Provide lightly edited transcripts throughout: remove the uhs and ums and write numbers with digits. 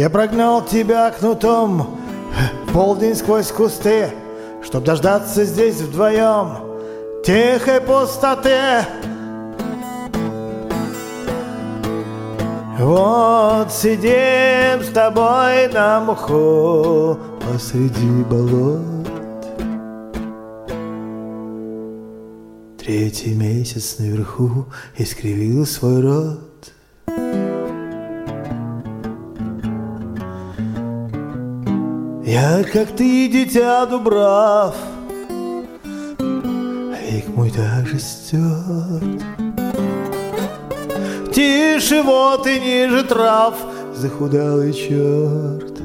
Я прогнал тебя кнутом в полдень сквозь кусты, чтоб дождаться здесь вдвоем тихой пустоты. Вот сидим с тобой на мху посреди болот. Третий месяц наверху искривил свой рот. Я, как ты, дитя Дубрав, век мой так же стерт. Тише вот и ниже трав захудалый черт.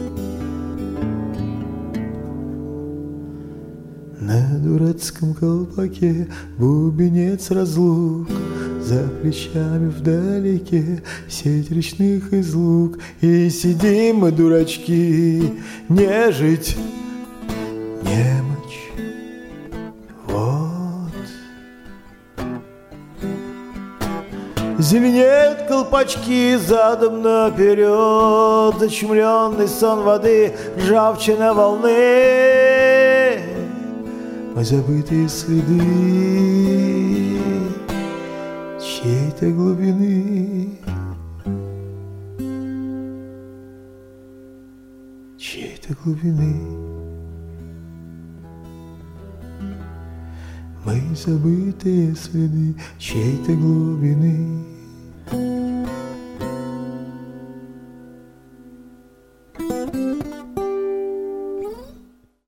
На дурацком колпаке бубенец разлук, за плечами вдалеке сеть речных излук. И сидим мы, дурачки, нежить, немочь, вот. Зеленеют колпачки задом наперед, зачумленный сон воды, ржавчина волны. Мы забытые следы чьей-то глубины, чьей-то глубины. Мы забытые следы чьей-то глубины.